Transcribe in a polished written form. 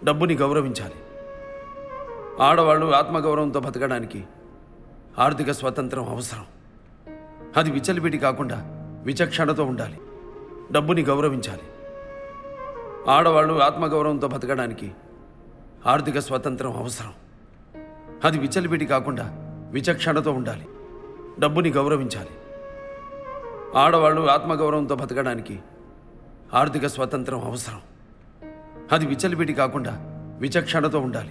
డబ్బుని గౌరవించాలి. ఆడవాళ్ళు ఆత్మగౌరవంతో బతకడానికి ఆర్థిక స్వాతంత్రం అవసరం. అది విచలిపిటి కాకుండా విచక్షణతో ఉండాలి. డబ్బుని గౌరవించాలి. ఆడవాళ్ళు ఆత్మగౌరవంతో బతకడానికి ఆర్థిక స్వాతంత్రం అవసరం. అది విచలిపిటి కాకుండా విచక్షణతో ఉండాలి. డబ్బుని గౌరవించాలి. ఆడవాళ్ళు ఆత్మగౌరవంతో బతకడానికి ఆర్థిక స్వాతంత్రం అవసరం. అది విచలిపిటి కాకుండా విచక్షణతో ఉండాలి.